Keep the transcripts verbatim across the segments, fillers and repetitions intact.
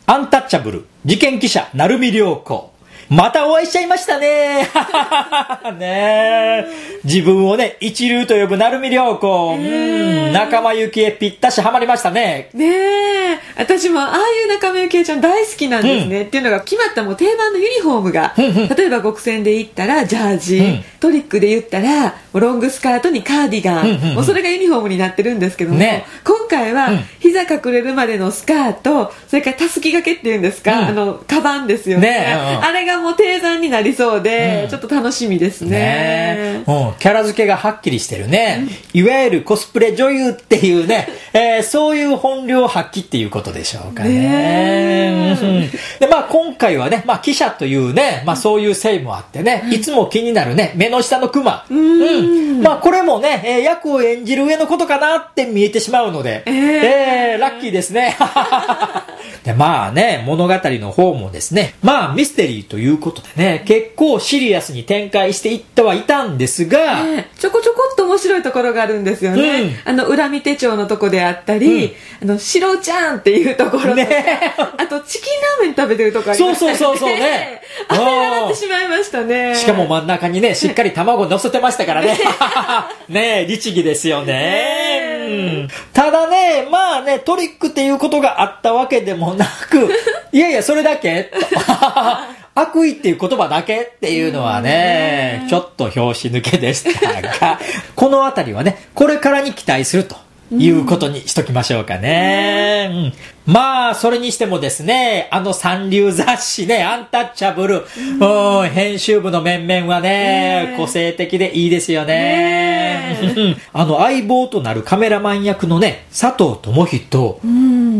アンタッチャブル事件記者成海涼子、またお会いしちゃいましたね。ねえ、自分をね一流と呼ぶ成海涼子、えー、うん、仲間由紀恵ぴったしハマりましたね。 ねえ、私もああいう仲間由紀恵ちゃん大好きなんですね、うん、っていうのが決まったもう定番のユニフォームが、うんうん、例えば極戦で言ったらジャージ、うん、トリックで言ったらロングスカートにカーディガン、うんうんうん、もうそれがユニフォームになってるんですけども、ね、今回は、うん、膝隠れるまでのスカート、それからたすき掛けっていうんですか、うん、あのカバンですよ ね, ね、うん、あれがもう定番になりそうで、うん、ちょっと楽しみです ね, ね、 うん、キャラ付けがはっきりしてるね、うん、いわゆるコスプレ女優っていうね、えー、そういう本領発揮っていうことでしょうか ね, ねで、まあ、今回はね、まあ、記者というね、まあ、そういうせいもあってね、うん、いつも気になるね目の下のクマ、うん、うん、まあ、これもね、えー、役を演じる上のことかなって見えてしまうので、えーえー、ラッキーですね。で、まあね、物語の方もですね、まあミステリーということでね、結構シリアスに展開していってはいたんですが、 ね、ちょこちょこっと面白いところがあるんですよね、うん、あの恨み手帳のとこであったり、うん、あのシロちゃんっていうところとか、ね、あとチキンラーメン食べてるとこありましたね。そうそうそうそうね。あれ笑ってしまいましたね。 しかも真ん中にね、しっかり卵乗せてましたからね。ねえ、律儀ですよね。ね、うん、ただね、まあね、トリックっていうことがあったわけでもなく、いやいや、それだけと悪意っていう言葉だけっていうのはね、ちょっと拍子抜けでしたが、このあたりはね、これからに期待するということにしときましょうかね、うんうん、まあそれにしてもですね、あの三流雑誌ね、アンタッチャブル、うん、編集部の面々はね、個性的でいいですよね、ねあの相棒となるカメラマン役のね、佐藤智人、うん、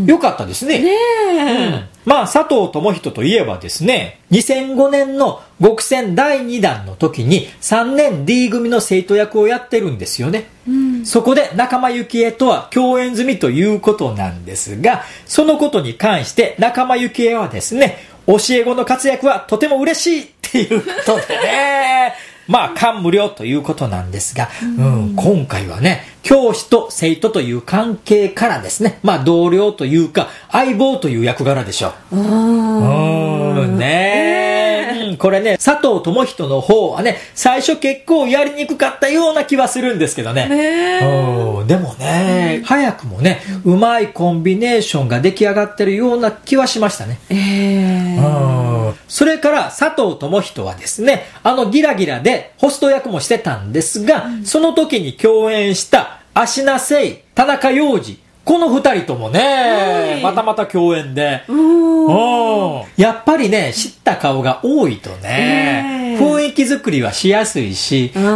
よかったですね。ねえ、うん、まあ佐藤智人といえばですね、にせんごねんの極戦だいにだんの時にさんねん D 組の生徒役をやってるんですよね、うん、そこで仲間由紀恵とは共演済みということなんですが、そのことに関して仲間由紀恵はですね、教え子の活躍はとても嬉しいっていうことでねまあ感無量ということなんですが、うん、今回はね、教師と生徒という関係からですね、まあ同僚というか相棒という役柄でしょう。うーん、ねえ、うん、これね、佐藤智人の方はね、最初結構やりにくかったような気はするんですけどね。ね、うん、でもね、うん、早くもね、うまいコンビネーションが出来上がってるような気はしましたね。えー、うん、それから佐藤智人はですね、あのギラギラでホスト役もしてたんですが、うん、その時に共演した芦名聖衣、田中要次、この二人ともね、はい、またまた共演で、うん、やっぱりね、知った顔が多いとね、えー、雰囲気作りはしやすいし、うん、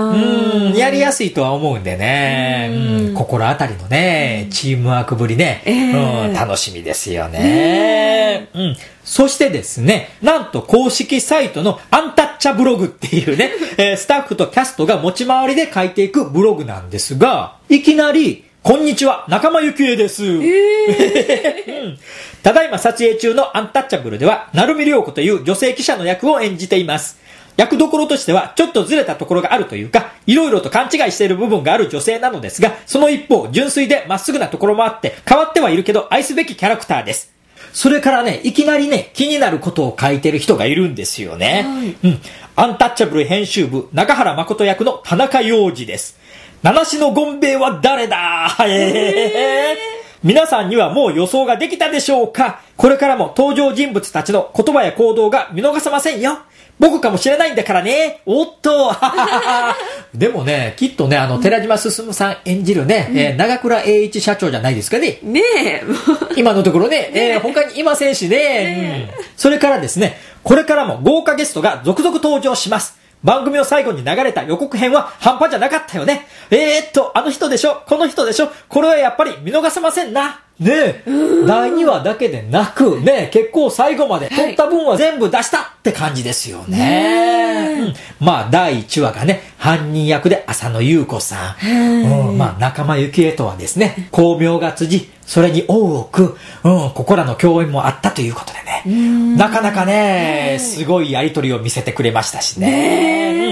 やりやすいとは思うんでね、うん、心当たりのね、チームワークぶりね、えーうん、楽しみですよね、えーうん。そしてですね、なんと公式サイトのアンタッチャブログっていうね、えー、スタッフとキャストが持ち回りで書いていくブログなんですが、いきなり、こんにちは、仲間由紀恵です、えーうん。ただいま撮影中のアンタッチャブルでは、成海涼子という女性記者の役を演じています。役どころとしては、ちょっとずれたところがあるというか、いろいろと勘違いしている部分がある女性なのですが、その一方、純粋でまっすぐなところもあって、変わってはいるけど愛すべきキャラクターです。それからね、いきなりね、気になることを書いてる人がいるんですよね。うん。アンタッチャブル編集部、中原誠役の田中要次です。七種のゴンベイは誰だ、えー、皆さんにはもう予想ができたでしょうか。これからも登場人物たちの言葉や行動が見逃せませんよ。僕かもしれないんだからね。おっとでもね、きっとね、あの、寺島進さん演じるね、うん、えー、長倉栄一社長じゃないですかね。ねえ。今のところね、ねえー、他にいませんしね、ね、うん。それからですね、これからも豪華ゲストが続々登場します。番組の最後に流れた予告編は半端じゃなかったよね。えーっと、あの人でしょ、この人でしょ、これはやっぱり見逃せませんな。ねえ、だいにわだけでなく、ねえ、結構最後まで撮った分は全部出したって感じですよね。ね、うん、まあ、だいいちわがね、犯人役で浅野ゆう子さん。うん、まあ、仲間由紀恵とはですね、巧妙が辻、それに大奥、うん、ここらの共演もあったということでね、なかなかね、すごいやりとりを見せてくれましたしね。ね、うん、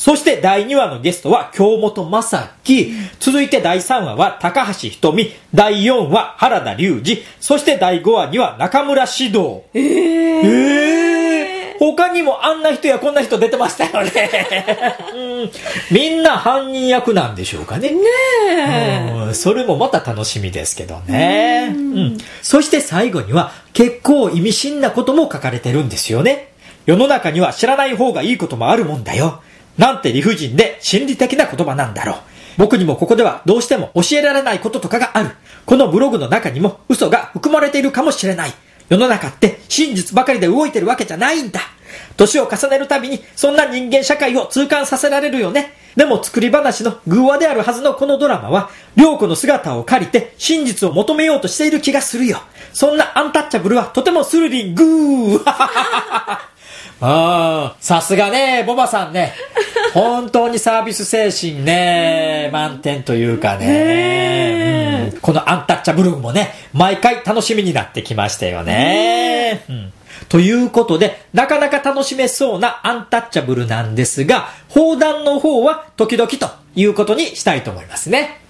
そしてだいにわのゲストは京本正樹。続いてだいさんわは高橋ひとみ。だいよんわ原田龍二。そしてだいごわには中村獅童。 えー、 えー、他にもあんな人やこんな人出てましたよね。うん、みんな犯人役なんでしょうかね。 ねえ。 うん、それもまた楽しみですけどね。うん、そして最後には結構意味深なことも書かれてるんですよね。世の中には知らない方がいいこともあるもんだよ。なんて理不尽で心理的な言葉なんだろう。僕にもここではどうしても教えられないこととかがある。このブログの中にも嘘が含まれているかもしれない。世の中って真実ばかりで動いてるわけじゃないんだ。年を重ねるたびにそんな人間社会を痛感させられるよね。でも作り話の偶話であるはずのこのドラマは良子の姿を借りて真実を求めようとしている気がするよ。そんなアンタッチャブルはとてもスリリング。ああ、さすがね、ボバさんね。本当にサービス精神ね、満点というかね、うん。このアンタッチャブルもね、毎回楽しみになってきましたよね。うん、ということで、なかなか楽しめそうなアンタッチャブルなんですが、放談の方は時々ということにしたいと思いますね。